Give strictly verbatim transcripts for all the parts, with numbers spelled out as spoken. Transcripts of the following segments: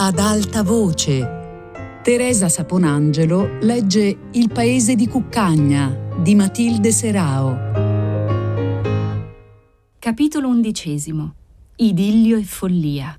ad alta voce. Teresa Saponangelo legge Il paese di Cuccagna di Matilde Serao. Capitolo undicesimo. Idillio e follia.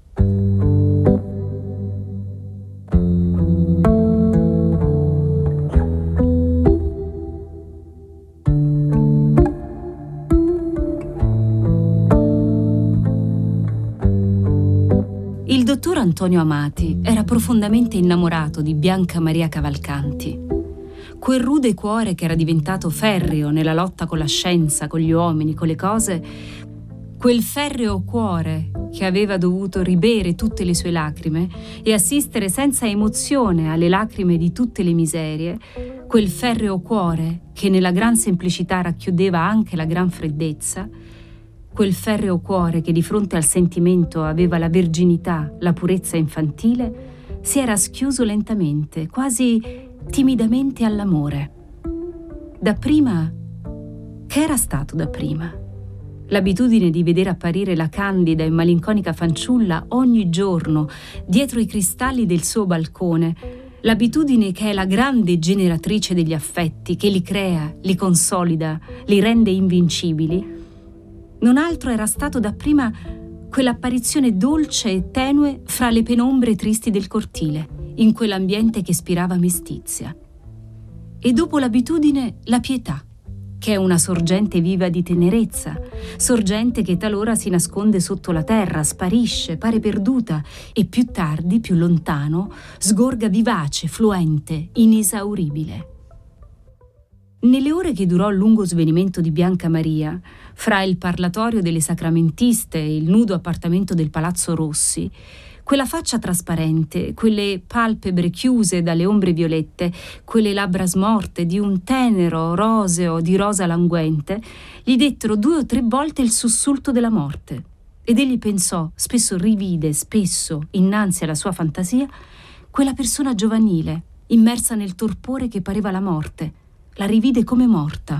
Il dottor Antonio Amati era profondamente innamorato di Bianca Maria Cavalcanti. Quel rude cuore che era diventato ferreo nella lotta con la scienza, con gli uomini, con le cose, quel ferreo cuore che aveva dovuto ribere tutte le sue lacrime e assistere senza emozione alle lacrime di tutte le miserie, quel ferreo cuore che nella gran semplicità racchiudeva anche la gran freddezza, quel ferreo cuore che di fronte al sentimento aveva la verginità, la purezza infantile, si era schiuso lentamente, quasi timidamente all'amore. Dapprima, che era stato dapprima? L'abitudine di vedere apparire la candida e malinconica fanciulla ogni giorno dietro i cristalli del suo balcone, l'abitudine che è la grande generatrice degli affetti, che li crea, li consolida, li rende invincibili, non altro era stato dapprima quell'apparizione dolce e tenue fra le penombre tristi del cortile, in quell'ambiente che ispirava mestizia. E dopo l'abitudine, la pietà, che è una sorgente viva di tenerezza, sorgente che talora si nasconde sotto la terra, sparisce, pare perduta e più tardi, più lontano, sgorga vivace, fluente, inesauribile. Nelle ore che durò il lungo svenimento di Bianca Maria, fra il parlatorio delle sacramentiste e il nudo appartamento del Palazzo Rossi, quella faccia trasparente, quelle palpebre chiuse dalle ombre violette, quelle labbra smorte di un tenero roseo di rosa languente, gli dettero due o tre volte il sussulto della morte. Ed egli pensò, spesso rivide, spesso, innanzi alla sua fantasia, quella persona giovanile, immersa nel torpore che pareva la morte. La rivide come morta.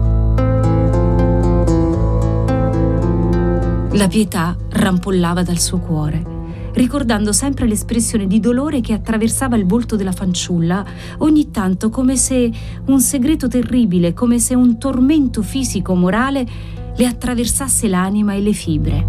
La pietà rampollava dal suo cuore, ricordando sempre l'espressione di dolore che attraversava il volto della fanciulla, ogni tanto come se un segreto terribile, come se un tormento fisico-morale le attraversasse l'anima e le fibre.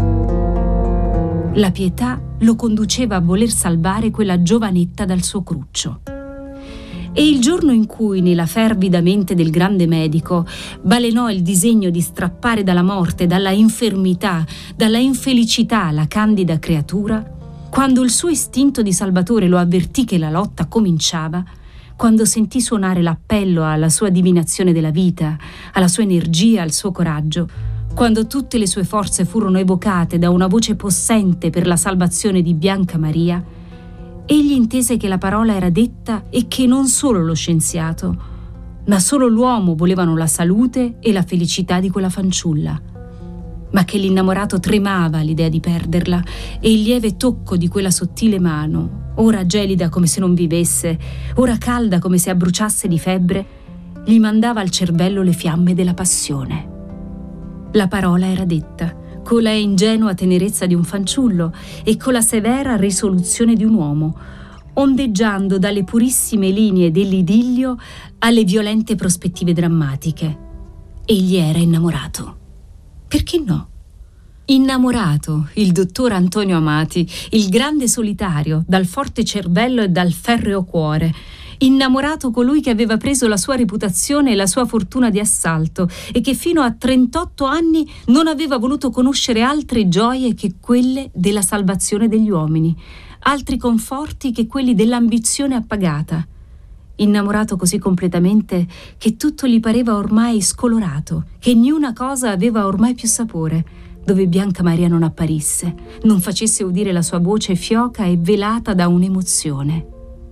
La pietà lo conduceva a voler salvare quella giovanetta dal suo cruccio. E il giorno in cui, nella fervida mente del grande medico, balenò il disegno di strappare dalla morte, dalla infermità, dalla infelicità la candida creatura, quando il suo istinto di salvatore lo avvertì che la lotta cominciava, quando sentì suonare l'appello alla sua divinazione della vita, alla sua energia, al suo coraggio, quando tutte le sue forze furono evocate da una voce possente per la salvazione di Bianca Maria, egli intese che la parola era detta e che non solo lo scienziato, ma solo l'uomo volevano la salute e la felicità di quella fanciulla, ma che l'innamorato tremava all'idea di perderla e il lieve tocco di quella sottile mano, ora gelida come se non vivesse, ora calda come se abbruciasse di febbre, gli mandava al cervello le fiamme della passione. La parola era detta, con la ingenua tenerezza di un fanciullo e con la severa risoluzione di un uomo, ondeggiando dalle purissime linee dell'idillio alle violente prospettive drammatiche. Egli era innamorato. Perché no? Innamorato, il dottor Antonio Amati, il grande solitario, dal forte cervello e dal ferreo cuore. Innamorato colui che aveva preso la sua reputazione e la sua fortuna di assalto e che fino a trentotto anni non aveva voluto conoscere altre gioie che quelle della salvazione degli uomini, altri conforti che quelli dell'ambizione appagata. Innamorato così completamente che tutto gli pareva ormai scolorato, che niuna cosa aveva ormai più sapore, dove Bianca Maria non apparisse, non facesse udire la sua voce fioca e velata da un'emozione.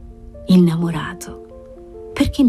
Innamorato. Perché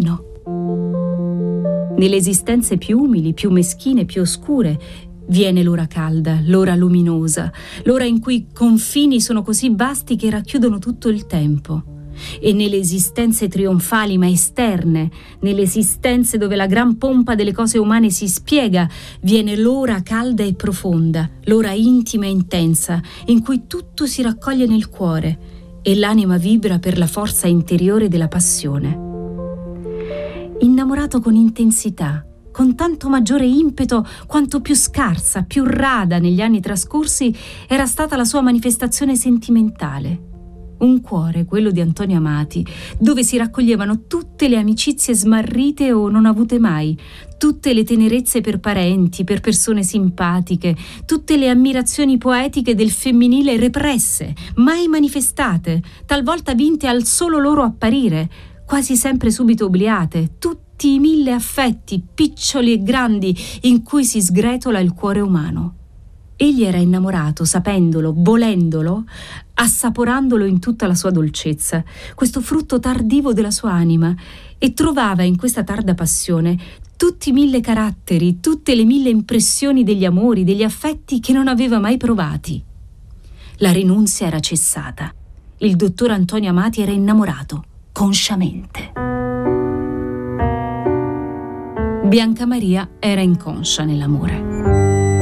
no? Nelle esistenze più umili, più meschine, più oscure, viene l'ora calda, l'ora luminosa, l'ora in cui i confini sono così vasti che racchiudono tutto il tempo. E nelle esistenze trionfali ma esterne, nelle esistenze dove la gran pompa delle cose umane si spiega, viene l'ora calda e profonda, l'ora intima e intensa, in cui tutto si raccoglie nel cuore, e l'anima vibra per la forza interiore della passione. Innamorato con intensità, con tanto maggiore impeto quanto più scarsa, più rada negli anni trascorsi era stata la sua manifestazione sentimentale. Un cuore, quello di Antonio Amati, dove si raccoglievano tutte le amicizie smarrite o non avute mai, tutte le tenerezze per parenti, per persone simpatiche, tutte le ammirazioni poetiche del femminile represse, mai manifestate, talvolta vinte al solo loro apparire, quasi sempre subito obliate, tutti i mille affetti, piccioli e grandi, in cui si sgretola il cuore umano. Egli era innamorato, sapendolo, volendolo, assaporandolo in tutta la sua dolcezza, questo frutto tardivo della sua anima, e trovava in questa tarda passione tutti i mille caratteri, tutte le mille impressioni degli amori, degli affetti che non aveva mai provati. La rinunzia era cessata. Il dottor Antonio Amati era innamorato, consciamente. Bianca Maria era inconscia nell'amore.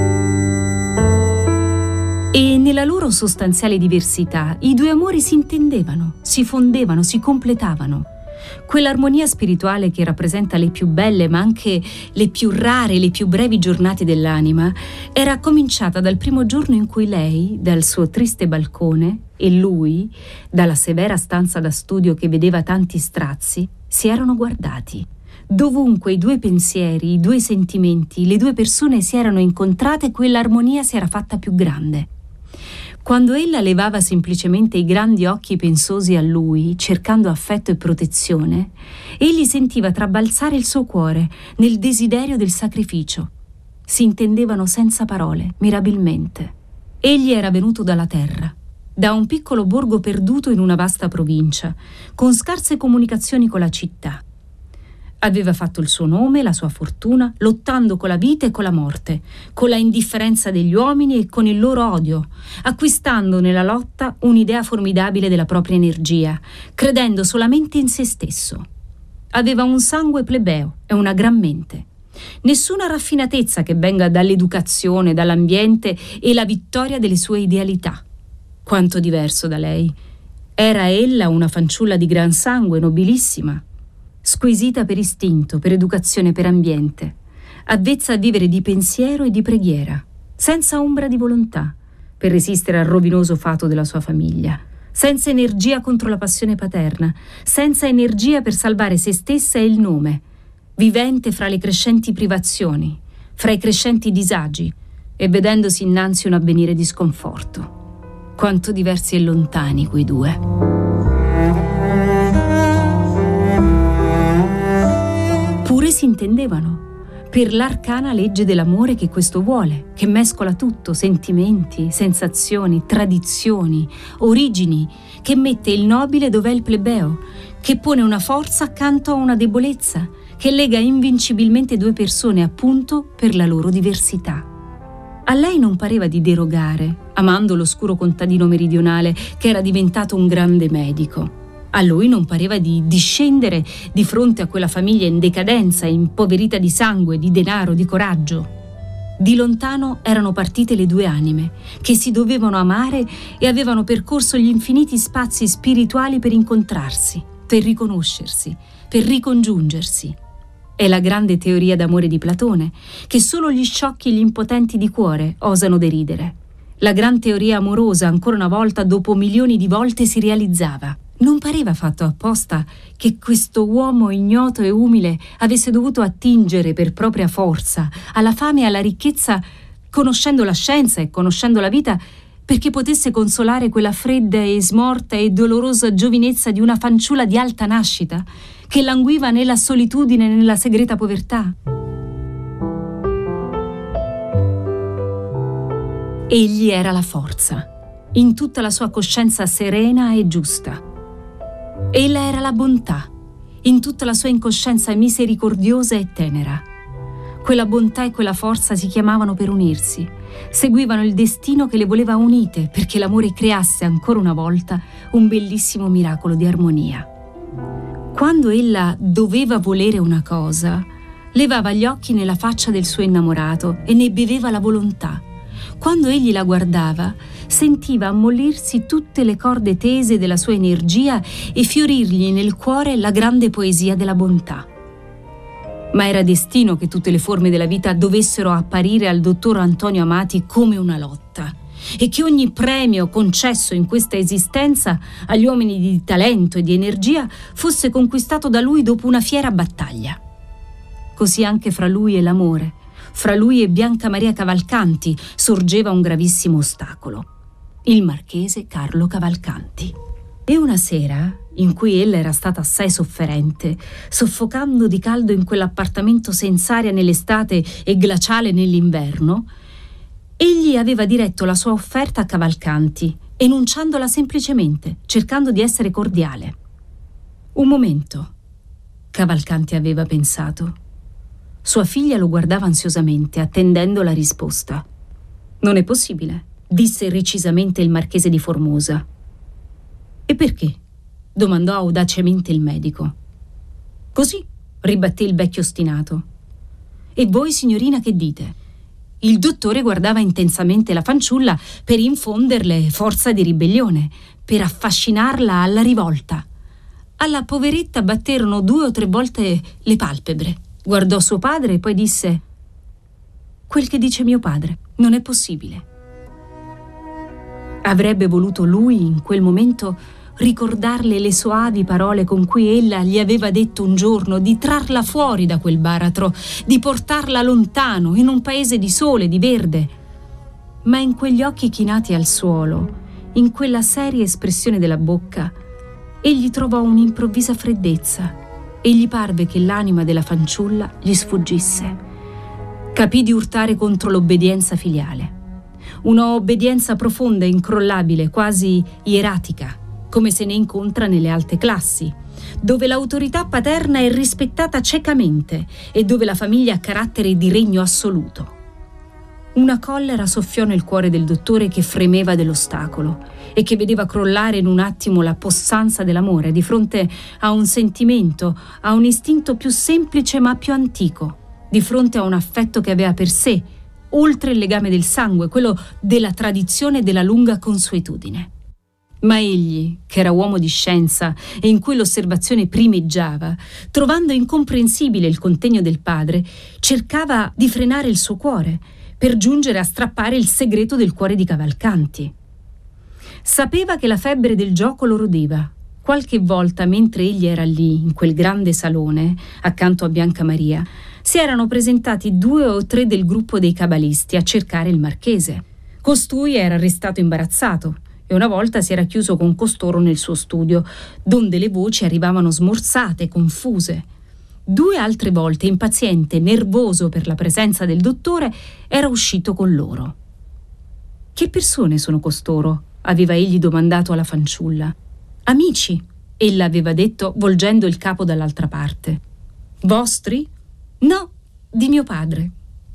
E nella loro sostanziale diversità i due amori si intendevano, si fondevano, si completavano. Quell'armonia spirituale che rappresenta le più belle ma anche le più rare, le più brevi giornate dell'anima era cominciata dal primo giorno in cui lei, dal suo triste balcone, e lui, dalla severa stanza da studio che vedeva tanti strazi, si erano guardati. Dovunque i due pensieri, i due sentimenti, le due persone si erano incontrate, quell'armonia si era fatta più grande. Quando ella levava semplicemente i grandi occhi pensosi a lui, cercando affetto e protezione, egli sentiva trabalzare il suo cuore nel desiderio del sacrificio. Si intendevano senza parole, mirabilmente. Egli era venuto dalla terra, da un piccolo borgo perduto in una vasta provincia, con scarse comunicazioni con la città. Aveva fatto il suo nome, la sua fortuna, lottando con la vita e con la morte, con la indifferenza degli uomini e con il loro odio, acquistando nella lotta un'idea formidabile della propria energia, credendo solamente in se stesso. Aveva un sangue plebeo e una gran mente. Nessuna raffinatezza che venga dall'educazione, dall'ambiente e la vittoria delle sue idealità. Quanto diverso da lei. Era ella una fanciulla di gran sangue, nobilissima, squisita per istinto, per educazione, per ambiente, avvezza a vivere di pensiero e di preghiera, senza ombra di volontà, per resistere al rovinoso fato della sua famiglia, senza energia contro la passione paterna, senza energia per salvare se stessa e il nome, vivente fra le crescenti privazioni, fra i crescenti disagi, e vedendosi innanzi un avvenire di sconforto. Quanto diversi e lontani quei due. Pure si intendevano, per l'arcana legge dell'amore che questo vuole, che mescola tutto, sentimenti, sensazioni, tradizioni, origini, che mette il nobile dov'è il plebeo, che pone una forza accanto a una debolezza, che lega invincibilmente due persone appunto per la loro diversità. A lei non pareva di derogare, amando l'oscuro contadino meridionale che era diventato un grande medico. A lui non pareva di discendere di fronte a quella famiglia in decadenza, impoverita di sangue, di denaro, di coraggio. Di lontano erano partite le due anime, che si dovevano amare e avevano percorso gli infiniti spazi spirituali per incontrarsi, per riconoscersi, per ricongiungersi. È la grande teoria d'amore di Platone, che solo gli sciocchi e gli impotenti di cuore osano deridere. La gran teoria amorosa, ancora una volta, dopo milioni di volte, si realizzava. Non pareva fatto apposta che questo uomo ignoto e umile avesse dovuto attingere per propria forza alla fame e alla ricchezza, conoscendo la scienza e conoscendo la vita, perché potesse consolare quella fredda e smorta e dolorosa giovinezza di una fanciulla di alta nascita, che languiva nella solitudine e nella segreta povertà. Egli era la forza, in tutta la sua coscienza serena e giusta. Ella era la bontà, in tutta la sua incoscienza misericordiosa e tenera. Quella bontà e quella forza si chiamavano per unirsi, seguivano il destino che le voleva unite perché l'amore creasse ancora una volta un bellissimo miracolo di armonia. Quando ella doveva volere una cosa, levava gli occhi nella faccia del suo innamorato e ne beveva la volontà. Quando egli la guardava, sentiva ammolrirsi tutte le corde tese della sua energia e fiorirgli nel cuore la grande poesia della bontà. Ma era destino che tutte le forme della vita dovessero apparire al dottor Antonio Amati come una lotta, e che ogni premio concesso in questa esistenza agli uomini di talento e di energia fosse conquistato da lui dopo una fiera battaglia. Così anche fra lui e l'amore, fra lui e Bianca Maria Cavalcanti, sorgeva un gravissimo ostacolo: il marchese Carlo Cavalcanti. E una sera, in cui ella era stata assai sofferente, soffocando di caldo in quell'appartamento senza aria nell'estate e glaciale nell'inverno, egli aveva diretto la sua offerta a Cavalcanti, enunciandola semplicemente, cercando di essere cordiale. Un momento, Cavalcanti aveva pensato. Sua figlia lo guardava ansiosamente, attendendo la risposta. «Non è possibile», disse recisamente il marchese di Formosa. «E perché?» domandò audacemente il medico. «Così», ribatté il vecchio ostinato. «E voi, signorina, che dite?» Il dottore guardava intensamente la fanciulla per infonderle forza di ribellione, per affascinarla alla rivolta. Alla poveretta batterono due o tre volte le palpebre. Guardò suo padre e poi disse: «Quel che dice mio padre non è possibile». Avrebbe voluto lui, in quel momento, ricordarle le soavi parole con cui ella gli aveva detto un giorno di trarla fuori da quel baratro, di portarla lontano, in un paese di sole, di verde. Ma in quegli occhi chinati al suolo, in quella seria espressione della bocca, egli trovò un'improvvisa freddezza e gli parve che l'anima della fanciulla gli sfuggisse. Capì di urtare contro l'obbedienza filiale. Una obbedienza profonda e incrollabile, quasi ieratica, come se ne incontra nelle alte classi, dove l'autorità paterna è rispettata ciecamente e dove la famiglia ha carattere di regno assoluto. Una collera soffiò nel cuore del dottore, che fremeva dell'ostacolo e che vedeva crollare in un attimo la possanza dell'amore di fronte a un sentimento, a un istinto più semplice ma più antico, di fronte a un affetto che aveva per sé, oltre il legame del sangue, quello della tradizione e della lunga consuetudine. Ma egli, che era uomo di scienza e in cui l'osservazione primeggiava, trovando incomprensibile il contegno del padre, cercava di frenare il suo cuore per giungere a strappare il segreto del cuore di Cavalcanti. Sapeva che la febbre del gioco lo rodeva. Qualche volta, mentre egli era lì, in quel grande salone, accanto a Bianca Maria, si erano presentati due o tre del gruppo dei cabalisti a cercare il marchese. Costui era restato imbarazzato e una volta si era chiuso con costoro nel suo studio, donde le voci arrivavano smorzate, confuse. Due altre volte, impaziente, nervoso per la presenza del dottore, era uscito con loro. «Che persone sono costoro?» aveva egli domandato alla fanciulla. «Amici», ella aveva detto, volgendo il capo dall'altra parte. «Vostri?» «No, di mio padre».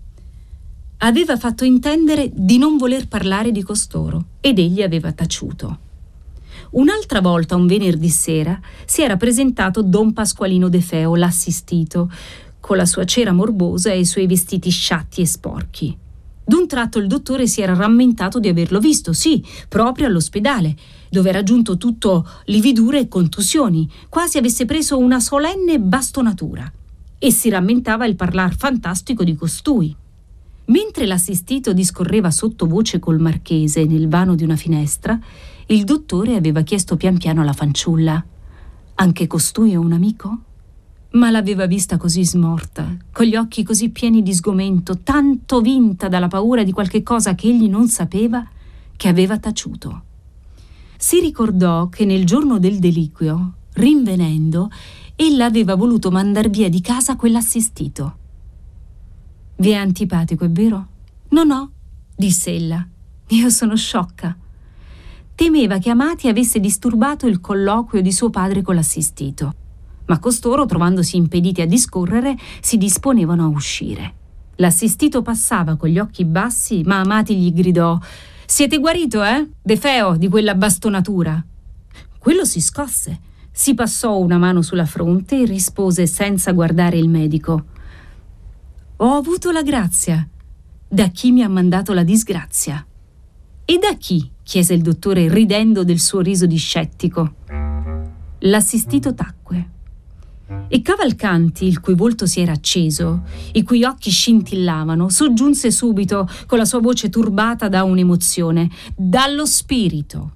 Aveva fatto intendere di non voler parlare di costoro ed egli aveva taciuto. Un'altra volta, un venerdì sera, si era presentato don Pasqualino De Feo, l'assistito, con la sua cera morbosa e i suoi vestiti sciatti e sporchi. D'un tratto il dottore si era rammentato di averlo visto, sì, proprio all'ospedale, dove era giunto tutto lividure e contusioni, quasi avesse preso una solenne bastonatura, e si rammentava il parlar fantastico di costui. Mentre l'assistito discorreva sottovoce col marchese nel vano di una finestra, il dottore aveva chiesto pian piano alla fanciulla: «Anche costui è un amico?» Ma l'aveva vista così smorta, con gli occhi così pieni di sgomento, tanto vinta dalla paura di qualche cosa che egli non sapeva, che aveva taciuto. Si ricordò che nel giorno del deliquio, rinvenendo, ella aveva voluto mandar via di casa quell'assistito. «Vi è antipatico, è vero?» «No, no», disse ella. «Io sono sciocca». Temeva che Amati avesse disturbato il colloquio di suo padre con l'assistito, ma costoro, trovandosi impediti a discorrere, si disponevano a uscire. L'assistito passava con gli occhi bassi, ma Amati gli gridò: «Siete guarito, eh? De Feo, di quella bastonatura?» Quello si scosse, si passò una mano sulla fronte e rispose senza guardare il medico: «Ho avuto la grazia». Da chi mi ha mandato la disgrazia? E da chi? Chiese il dottore, ridendo del suo riso di scettico. L'assistito tacque. E Cavalcanti, il cui volto si era acceso, i cui occhi scintillavano, soggiunse subito con la sua voce turbata da un'emozione: dallo spirito.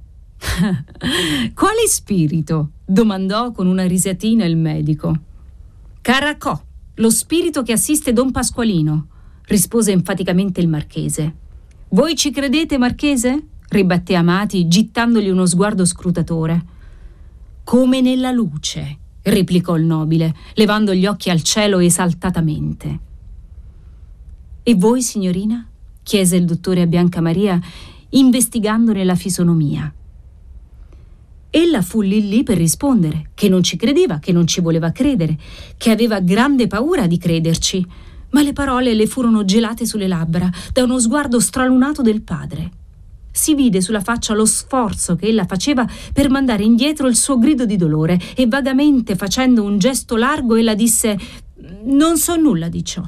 Quale spirito? Domandò con una risatina il medico. Caracò, lo spirito che assiste Don Pasqualino, rispose enfaticamente il marchese. Voi ci credete, marchese? Ribatté Amati, gittandogli uno sguardo scrutatore. Come nella luce, replicò il nobile, levando gli occhi al cielo esaltatamente. E voi, signorina? Chiese il dottore a Biancamaria, investigandone la fisonomia. Ella fu lì lì per rispondere, che non ci credeva, che non ci voleva credere, che aveva grande paura di crederci, ma le parole le furono gelate sulle labbra da uno sguardo stralunato del padre. Si vide sulla faccia lo sforzo che ella faceva per mandare indietro il suo grido di dolore e vagamente, facendo un gesto largo, ella disse: «Non so nulla di ciò».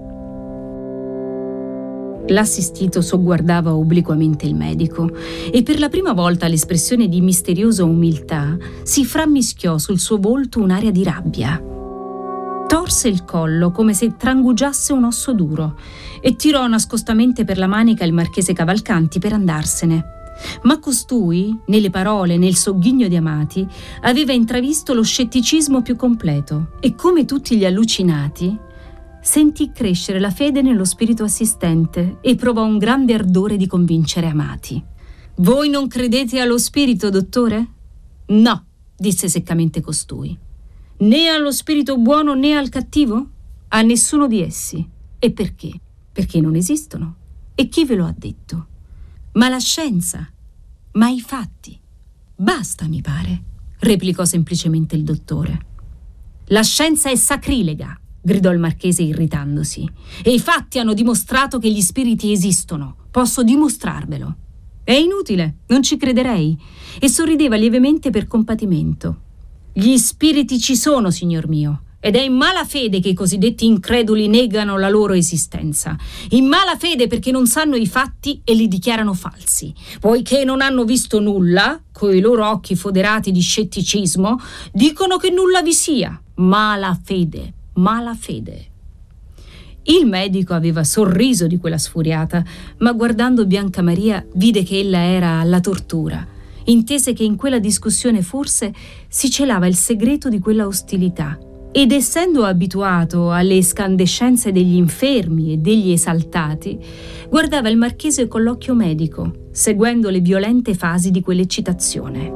L'assistito sogguardava obliquamente il medico e per la prima volta l'espressione di misteriosa umiltà si frammischiò sul suo volto un'aria di rabbia. Torse il collo come se trangugiasse un osso duro e tirò nascostamente per la manica il marchese Cavalcanti per andarsene. Ma costui, nelle parole, nel sogghigno di Amati, aveva intravisto lo scetticismo più completo e, come tutti gli allucinati, sentì crescere la fede nello spirito assistente e provò un grande ardore di convincere Amati. «Voi non credete allo spirito, dottore?» «No», disse seccamente costui. «Né allo spirito buono né al cattivo?» «A nessuno di essi». «E perché?» «Perché non esistono». «E chi ve lo ha detto?» «Ma la scienza, ma i fatti». «Basta, mi pare», replicò semplicemente il dottore. «La scienza è sacrilega», gridò il marchese irritandosi, «e i fatti hanno dimostrato che gli spiriti esistono. Posso dimostrarvelo». «È inutile, non ci crederei», e sorrideva lievemente per compatimento. «Gli spiriti ci sono, signor mio, ed è in mala fede che i cosiddetti increduli negano la loro esistenza. In mala fede perché non sanno i fatti e li dichiarano falsi. Poiché non hanno visto nulla, coi loro occhi foderati di scetticismo, dicono che nulla vi sia. Mala fede, mala fede». Il medico aveva sorriso di quella sfuriata, ma guardando Biancamaria vide che ella era alla tortura. Intese che in quella discussione forse si celava il segreto di quella ostilità ed, essendo abituato alle escandescenze degli infermi e degli esaltati, guardava il marchese con l'occhio medico, seguendo le violente fasi di quell'eccitazione.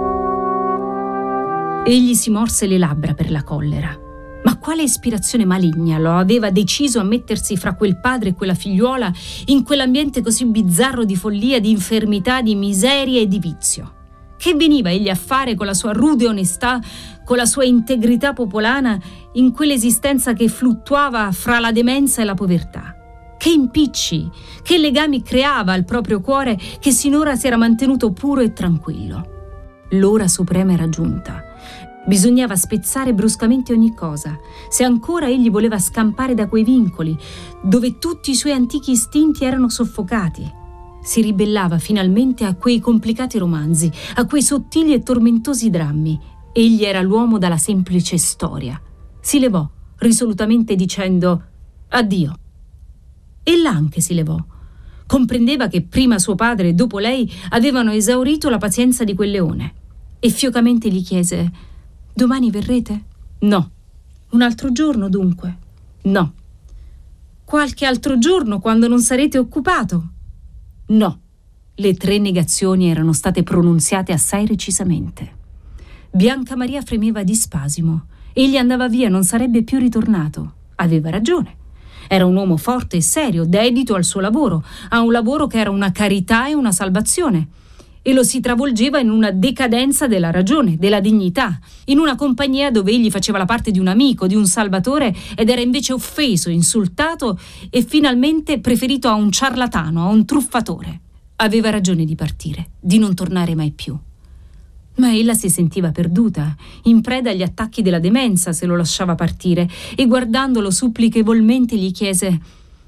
Egli si morse le labbra per la collera. Ma quale ispirazione maligna lo aveva deciso a mettersi fra quel padre e quella figliuola in quell'ambiente così bizzarro di follia, di infermità, di miseria e di vizio? Che veniva egli a fare con la sua rude onestà, con la sua integrità popolana, in quell'esistenza che fluttuava fra la demenza e la povertà? Che impicci, che legami creava al proprio cuore che sinora si era mantenuto puro e tranquillo? L'ora suprema era giunta. Bisognava spezzare bruscamente ogni cosa, se ancora egli voleva scampare da quei vincoli, dove tutti i suoi antichi istinti erano soffocati. Si ribellava finalmente a quei complicati romanzi, a quei sottili e tormentosi drammi. Egli era l'uomo dalla semplice storia. Si levò, risolutamente dicendo «Addio». Ella anche si levò. Comprendeva che prima suo padre e dopo lei avevano esaurito la pazienza di quel leone. E fiocamente gli chiese «Domani verrete?» «No». «Un altro giorno, dunque?» «No». «Qualche altro giorno, quando non sarete occupato?» «No». Le tre negazioni erano state pronunziate assai recisamente. Biancamaria fremeva di spasimo. Egli andava via, non sarebbe più ritornato. Aveva ragione. Era un uomo forte e serio, dedito al suo lavoro, a un lavoro che era una carità e una salvazione. E lo si travolgeva in una decadenza della ragione, della dignità, in una compagnia dove egli faceva la parte di un amico, di un salvatore, ed era invece offeso, insultato e finalmente preferito a un ciarlatano, a un truffatore. Aveva ragione di partire, di non tornare mai più. Ma ella si sentiva perduta, in preda agli attacchi della demenza se lo lasciava partire, e guardandolo supplichevolmente gli chiese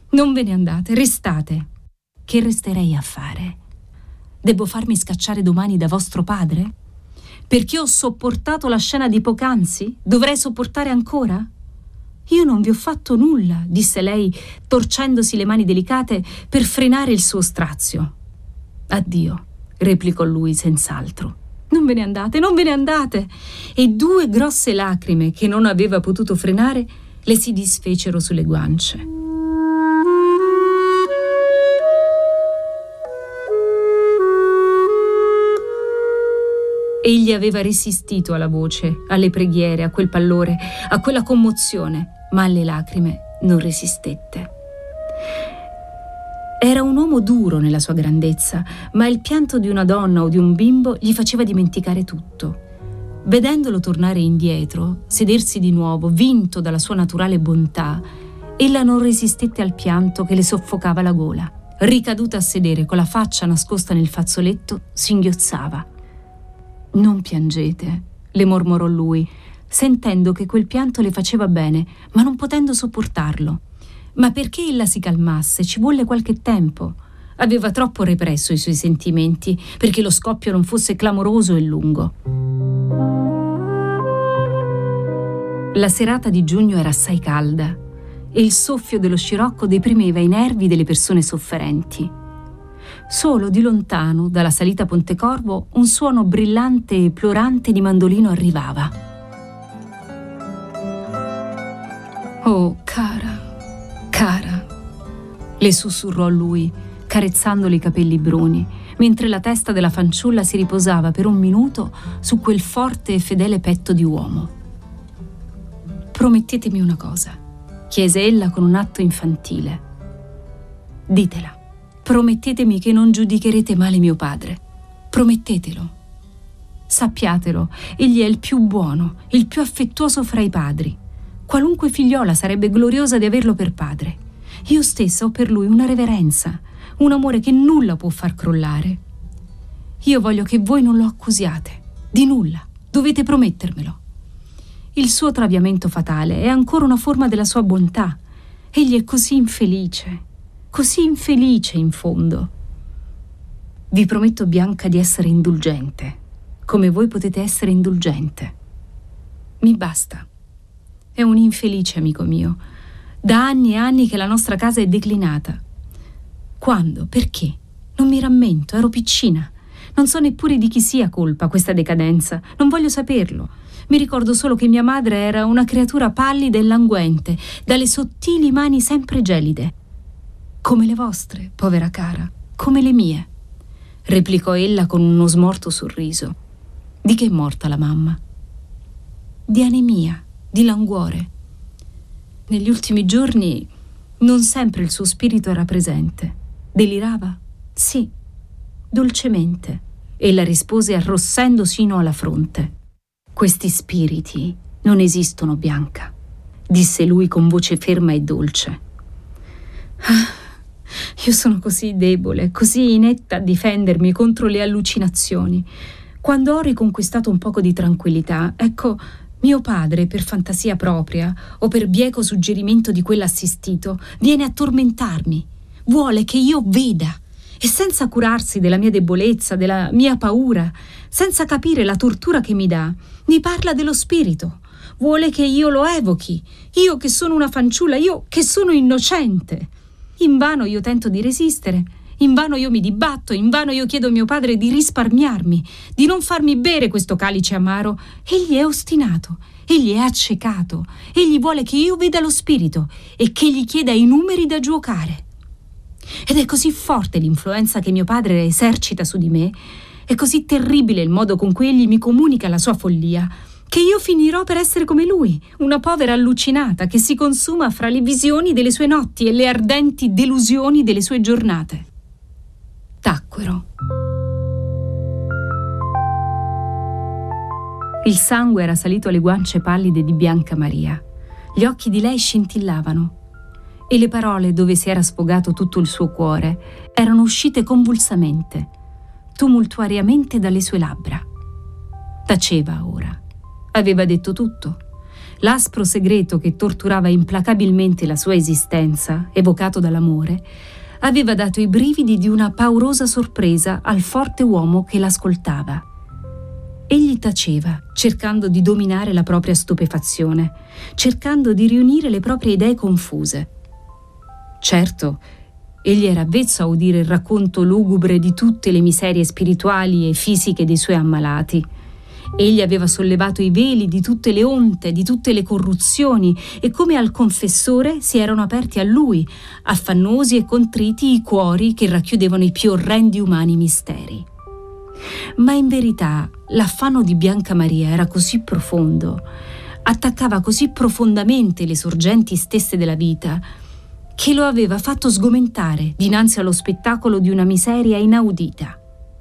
Non ve ne andate, restate. Che resterei a fare? Devo farmi scacciare domani da vostro padre? Perché ho sopportato la scena di poc'anzi? Dovrei sopportare ancora? Io non vi ho fatto nulla, disse lei, torcendosi le mani delicate per frenare il suo strazio. Addio, replicò lui senz'altro. Non ve ne andate, non ve ne andate! E due grosse lacrime che non aveva potuto frenare le si disfecero sulle guance. Egli aveva resistito alla voce, alle preghiere, a quel pallore, a quella commozione, ma alle lacrime non resistette. Era un uomo duro nella sua grandezza, ma il pianto di una donna o di un bimbo gli faceva dimenticare tutto. Vedendolo tornare indietro, sedersi di nuovo, vinto dalla sua naturale bontà, ella non resistette al pianto che le soffocava la gola. Ricaduta a sedere con la faccia nascosta nel fazzoletto, singhiozzava. «Non piangete», le mormorò lui, sentendo che quel pianto le faceva bene, ma non potendo sopportarlo. Ma perché ella si calmasse ci volle qualche tempo. Aveva troppo represso i suoi sentimenti perché lo scoppio non fosse clamoroso e lungo. La serata di giugno era assai calda e il soffio dello scirocco deprimeva i nervi delle persone sofferenti. Solo di lontano, dalla salita Pontecorvo, un suono brillante e plorante di mandolino arrivava. «Oh, cara, cara», le sussurrò lui, carezzandole i capelli bruni, mentre la testa della fanciulla si riposava per un minuto su quel forte e fedele petto di uomo. «Promettetemi una cosa», chiese ella con un atto infantile. «Ditela. Promettetemi che non giudicherete male mio padre. Promettetelo. Sappiatelo, egli è il più buono, il più affettuoso fra i padri. Qualunque figliola sarebbe gloriosa di averlo per padre. Io stessa ho per lui una reverenza, un amore che nulla può far crollare. Io voglio che voi non lo accusiate, di nulla, dovete promettermelo. Il suo traviamento fatale è ancora una forma della sua bontà. Egli è così infelice, così infelice in fondo. Vi prometto, Bianca, di essere indulgente, come voi potete essere indulgente. Mi basta. È un infelice, amico mio. Da anni e anni che la nostra casa è declinata. Quando? Perché? Non mi rammento, ero piccina. Non so neppure di chi sia colpa questa decadenza, non voglio saperlo. Mi ricordo solo che mia madre era una creatura pallida e languente, dalle sottili mani sempre gelide. Come le vostre, povera cara, come le mie, replicò ella con uno smorto sorriso. Di che è morta la mamma? Di anemia, di languore. Negli ultimi giorni non sempre il suo spirito era presente. Delirava? Sì, dolcemente. Ella rispose arrossendo sino alla fronte. Questi spiriti non esistono, Bianca, disse lui con voce ferma e dolce. Ah, io sono così debole, così inetta a difendermi contro le allucinazioni. Quando ho riconquistato un poco di tranquillità, ecco, mio padre, per fantasia propria o per bieco suggerimento di quell'assistito, viene a tormentarmi. Vuole che io veda e senza curarsi della mia debolezza, della mia paura, senza capire la tortura che mi dà, mi parla dello spirito. Vuole che io lo evochi, io che sono una fanciulla, io che sono innocente. Invano io tento di resistere, invano io mi dibatto, invano io chiedo a mio padre di risparmiarmi, di non farmi bere questo calice amaro. Egli è ostinato, egli è accecato, egli vuole che io veda lo spirito e che gli chieda i numeri da giocare. Ed è così forte l'influenza che mio padre esercita su di me, è così terribile il modo con cui egli mi comunica la sua follia, che io finirò per essere come lui, una povera allucinata che si consuma fra le visioni delle sue notti e le ardenti delusioni delle sue giornate. Tacquero. Il sangue era salito alle guance pallide di Bianca Maria. Gli occhi di lei scintillavano e le parole, dove si era sfogato tutto il suo cuore, erano uscite convulsamente, tumultuariamente dalle sue labbra. Taceva ora. Aveva detto tutto. L'aspro segreto che torturava implacabilmente la sua esistenza, evocato dall'amore, aveva dato i brividi di una paurosa sorpresa al forte uomo che l'ascoltava. Egli taceva, cercando di dominare la propria stupefazione, cercando di riunire le proprie idee confuse. Certo, egli era avvezzo a udire il racconto lugubre di tutte le miserie spirituali e fisiche dei suoi ammalati. Egli aveva sollevato i veli di tutte le onte, di tutte le corruzioni, e come al confessore si erano aperti a lui, affannosi e contriti i cuori che racchiudevano i più orrendi umani misteri. Ma in verità l'affanno di Bianca Maria era così profondo, attaccava così profondamente le sorgenti stesse della vita, che lo aveva fatto sgomentare dinanzi allo spettacolo di una miseria inaudita.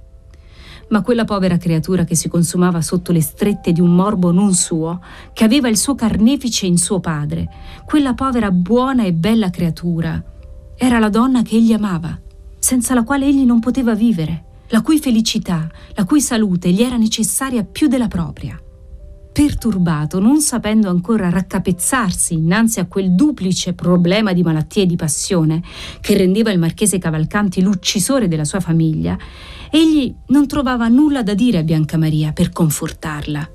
Ma quella povera creatura che si consumava sotto le strette di un morbo non suo, che aveva il suo carnefice in suo padre, quella povera buona e bella creatura, era la donna che egli amava, senza la quale egli non poteva vivere, la cui felicità, la cui salute gli era necessaria più della propria. Perturbato, non sapendo ancora raccapezzarsi innanzi a quel duplice problema di malattia e di passione che rendeva il marchese Cavalcanti l'uccisore della sua famiglia, egli non trovava nulla da dire a Bianca Maria per confortarla.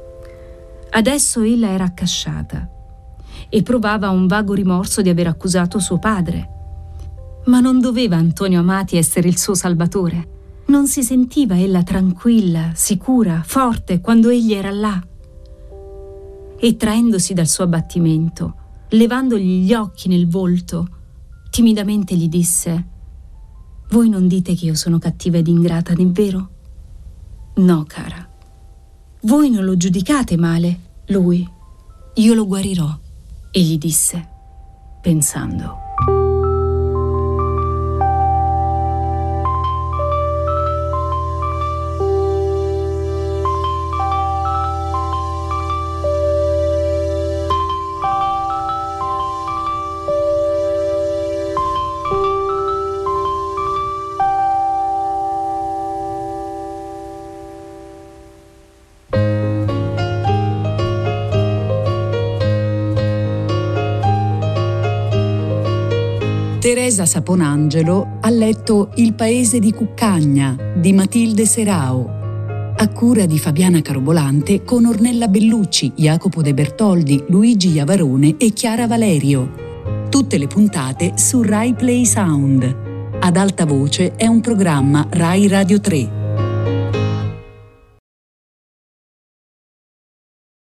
Adesso ella era accasciata e provava un vago rimorso di aver accusato suo padre. Ma non doveva Antonio Amati essere il suo salvatore? Non si sentiva ella tranquilla, sicura, forte quando egli era là? E traendosi dal suo abbattimento, levandogli gli occhi nel volto, timidamente gli disse: «Voi non dite che io sono cattiva ed ingrata, non è vero? No, cara. Voi non lo giudicate male, lui. Io lo guarirò», egli disse, pensando. Teresa Saponangelo ha letto Il paese di Cuccagna di Matilde Serao, a cura di Fabiana Carobolante, con Ornella Bellucci, Jacopo De Bertoldi, Luigi Iavarone e Chiara Valerio. Tutte le puntate su Rai Play Sound. Ad alta voce è un programma Rai Radio tre.